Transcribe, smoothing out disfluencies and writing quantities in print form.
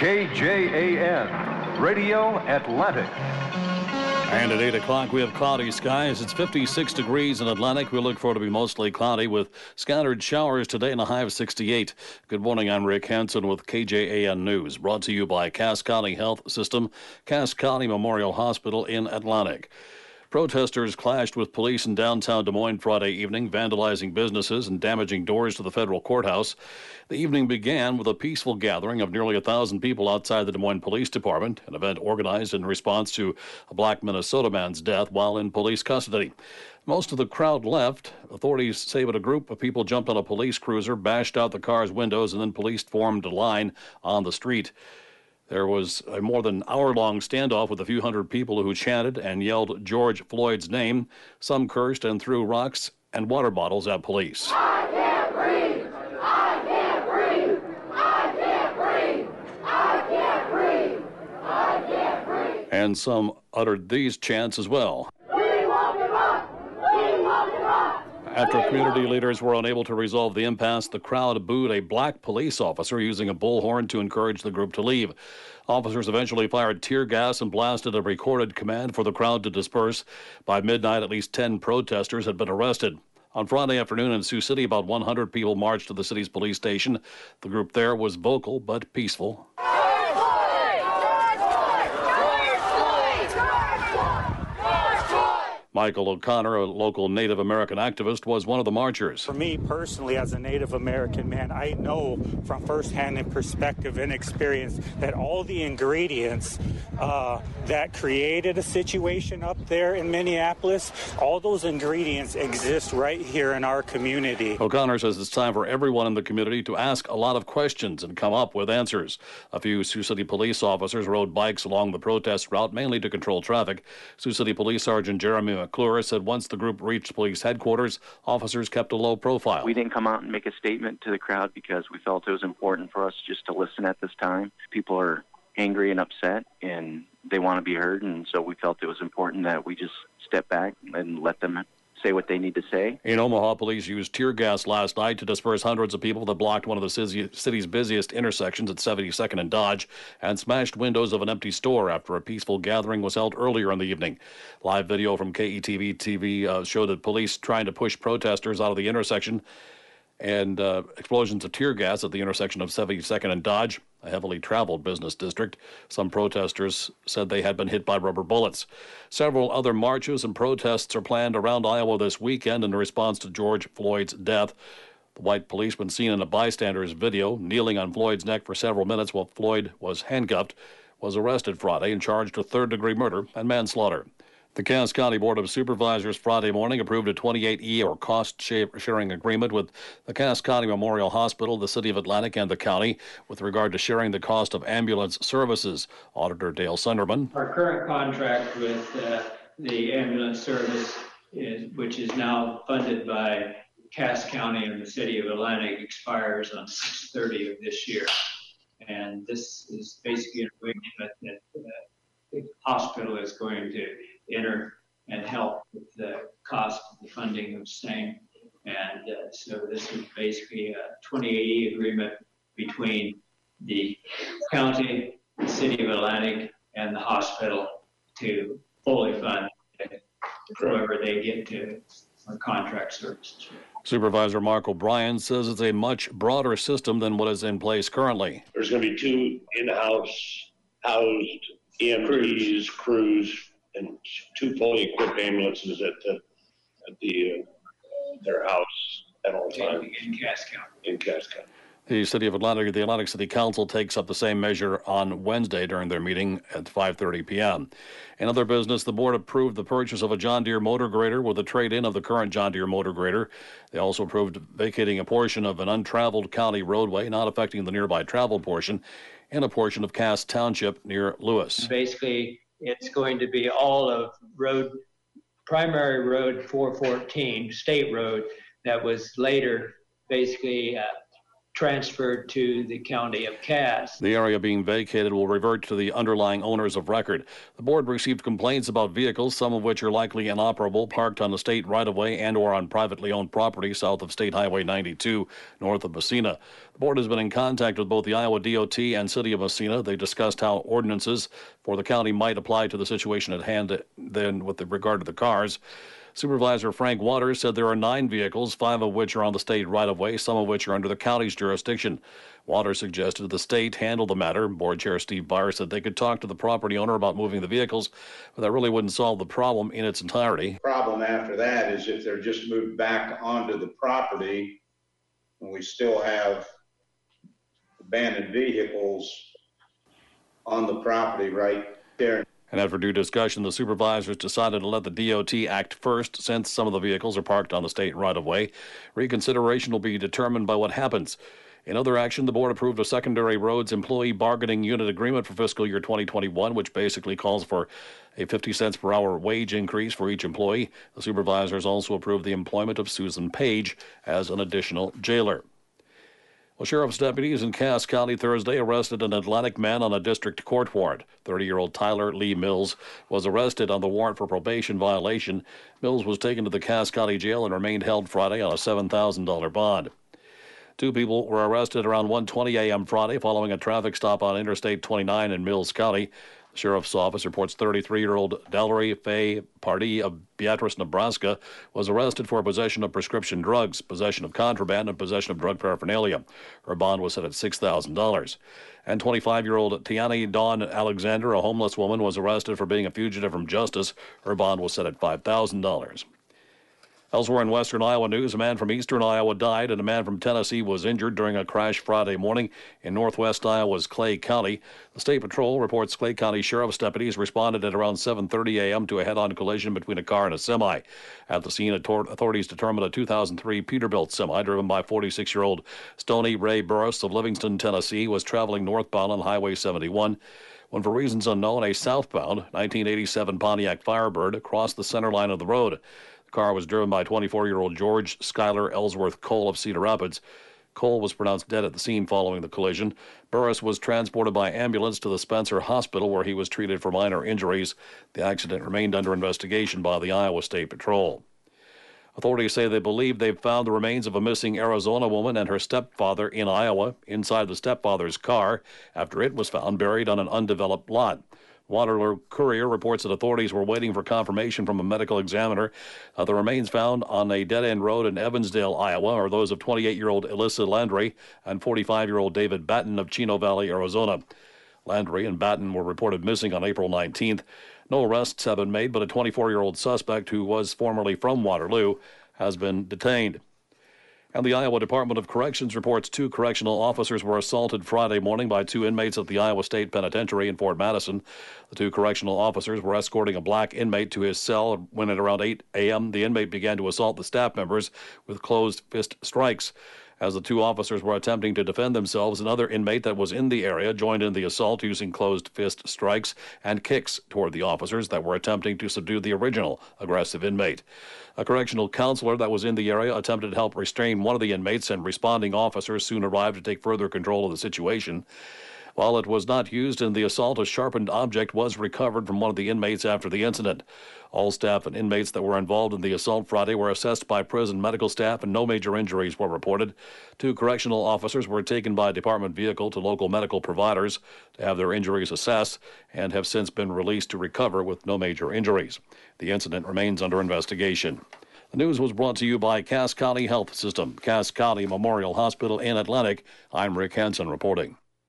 KJAN, Radio Atlantic. And at 8 o'clock, we have cloudy skies. It's 56 degrees in Atlantic. We look for it to be mostly cloudy with scattered showers today and a high of 68. Good morning. I'm Rick Hansen with KJAN News, brought to you by Cass County Health System, Cass County Memorial Hospital in Atlantic. Protesters clashed with police in downtown Des Moines Friday evening, vandalizing businesses and damaging doors to the federal courthouse. The evening began with a peaceful gathering of nearly 1,000 people outside the Des Moines Police Department, an event organized in response to a black Minnesota man's death while in police custody. Most of the crowd left. Authorities say that a group of people jumped on a police cruiser, bashed out the car's windows, and then police formed a line on the street. There was a more than hour-long standoff with a few hundred people who chanted and yelled George Floyd's name. Some cursed and threw rocks and water bottles at police. I can't breathe! I can't breathe! I can't breathe! I can't breathe! I can't breathe! And some uttered these chants as well. We won't give up! We won't give up! After community leaders were unable to resolve the impasse, the crowd booed a black police officer using a bullhorn to encourage the group to leave. Officers eventually fired tear gas and blasted a recorded command for the crowd to disperse. By midnight, at least 10 protesters had been arrested. On Friday afternoon in Sioux City, about 100 people marched to the city's police station. The group there was vocal but peaceful. Michael O'Connor, a local Native American activist, was one of the marchers. For me personally, as a Native American man, I know from firsthand perspective and experience that all the ingredients that created a situation up there in Minneapolis, all those ingredients exist right here in our community. O'Connor says it's time for everyone in the community to ask a lot of questions and come up with answers. A few Sioux City police officers rode bikes along the protest route, mainly to control traffic. Sioux City Police Sergeant Jeremy McClure said once the group reached police headquarters, officers kept a low profile. We didn't come out and make a statement to the crowd because we felt it was important for us just to listen at this time. People are angry and upset, and they want to be heard, and so we felt it was important that we just step back and let them say what they need to say. In Omaha, police used tear gas last night to disperse hundreds of people that blocked one of the city's busiest intersections at 72nd and Dodge and smashed windows of an empty store after a peaceful gathering was held earlier in the evening. Live video from KETV TV showed that police trying to push protesters out of the intersection and explosions of tear gas at the intersection of 72nd and Dodge, a heavily traveled business district. Some protesters said they had been hit by rubber bullets. Several other marches and protests are planned around Iowa this weekend in response to George Floyd's death. The white policeman seen in a bystander's video kneeling on Floyd's neck for several minutes while Floyd was handcuffed was arrested Friday and charged with third-degree murder and manslaughter. The Cass County Board of Supervisors Friday morning approved a 28E or cost-sharing agreement with the Cass County Memorial Hospital, the City of Atlantic, and the county with regard to sharing the cost of ambulance services. Auditor Dale Sunderman. Our current contract with the ambulance service, which is now funded by Cass County and the City of Atlantic, expires on 6/30 of this year. And this is basically an arrangement that the hospital is going to enter and help with the cost of the funding of the same. And so this is basically a 28E agreement between the county, the City of Atlantic, and the hospital to fully fund whoever they get to for contract services. Supervisor Mark O'Brien says it's a much broader system than what is in place currently. There's going to be 2 in-house housed EMTs, crews, and 2 fully equipped ambulances at their house at all times. In Cass County. In Cass County. The City of Atlantic, the Atlantic City Council takes up the same measure on Wednesday during their meeting at 5:30 p.m. In other business, the board approved the purchase of a John Deere motor grader with a trade-in of the current John Deere motor grader. They also approved vacating a portion of an untraveled county roadway, not affecting the nearby traveled portion, in a portion of Cass Township near Lewis. Basically, it's going to be all of primary road 414, state road, that was later basically transferred to the county of Cass. The area being vacated will revert to the underlying owners of record. The board received complaints about vehicles, some of which are likely inoperable, parked on the state right-of-way and or on privately owned property south of State Highway 92, north of Messina. The board has been in contact with both the Iowa DOT and City of Messina. They discussed how ordinances for the county might apply to the situation at hand then with regard to the cars. Supervisor Frank Waters said there are 9 vehicles, 5 of which are on the state right-of-way, some of which are under the county's jurisdiction. Waters suggested the state handle the matter. Board Chair Steve Byer said they could talk to the property owner about moving the vehicles, but that really wouldn't solve the problem in its entirety. Problem after that is if they're just moved back onto the property and we still have abandoned vehicles on the property right there. And after due discussion, the supervisors decided to let the DOT act first since some of the vehicles are parked on the state right-of-way. Reconsideration will be determined by what happens. In other action, the board approved a secondary roads employee bargaining unit agreement for fiscal year 2021, which basically calls for a 50 cents per hour wage increase for each employee. The supervisors also approved the employment of Susan Page as an additional jailer. Well, sheriff's deputies in Cass County Thursday arrested an Atlantic man on a district court warrant. 30-year-old Tyler Lee Mills was arrested on the warrant for probation violation. Mills was taken to the Cass County Jail and remained held Friday on a $7,000 bond. 2 people were arrested around 1:20 a.m. Friday following a traffic stop on Interstate 29 in Mills County. The sheriff's office reports 33-year-old Delary Faye Pardee of Beatrice, Nebraska, was arrested for possession of prescription drugs, possession of contraband, and possession of drug paraphernalia. Her bond was set at $6,000. And 25-year-old Tiani Dawn Alexander, a homeless woman, was arrested for being a fugitive from justice. Her bond was set at $5,000. Elsewhere in western Iowa news, a man from eastern Iowa died and a man from Tennessee was injured during a crash Friday morning in northwest Iowa's Clay County. The State Patrol reports Clay County Sheriff's deputies responded at around 7:30 a.m. to a head-on collision between a car and a semi. At the scene, authorities determined a 2003 Peterbilt semi driven by 46-year-old Stoney Ray Burris of Livingston, Tennessee, was traveling northbound on Highway 71 when, for reasons unknown, a southbound 1987 Pontiac Firebird crossed the center line of the road. The car was driven by 24-year-old George Schuyler Ellsworth Cole of Cedar Rapids. Cole was pronounced dead at the scene following the collision. Burris was transported by ambulance to the Spencer Hospital, where he was treated for minor injuries. The accident remained under investigation by the Iowa State Patrol. Authorities say they believe they've found the remains of a missing Arizona woman and her stepfather in Iowa inside the stepfather's car after it was found buried on an undeveloped lot. Waterloo Courier reports that authorities were waiting for confirmation from a medical examiner. The remains found on a dead-end road in Evansdale, Iowa, are those of 28-year-old Alyssa Landry and 45-year-old David Batten of Chino Valley, Arizona. Landry and Batten were reported missing on April 19th. No arrests have been made, but a 24-year-old suspect who was formerly from Waterloo has been detained. And the Iowa Department of Corrections reports 2 correctional officers were assaulted Friday morning by 2 inmates at the Iowa State Penitentiary in Fort Madison. The 2 correctional officers were escorting a black inmate to his cell when at around 8 a.m. the inmate began to assault the staff members with closed fist strikes. As the 2 officers were attempting to defend themselves, another inmate that was in the area joined in the assault using closed fist strikes and kicks toward the officers that were attempting to subdue the original aggressive inmate. A correctional counselor that was in the area attempted to help restrain one of the inmates, and responding officers soon arrived to take further control of the situation. While it was not used in the assault, a sharpened object was recovered from one of the inmates after the incident. All staff and inmates that were involved in the assault Friday were assessed by prison medical staff, and no major injuries were reported. 2 correctional officers were taken by a department vehicle to local medical providers to have their injuries assessed and have since been released to recover with no major injuries. The incident remains under investigation. The news was brought to you by Cass County Health System, Cass County Memorial Hospital in Atlantic. I'm Rick Hansen reporting.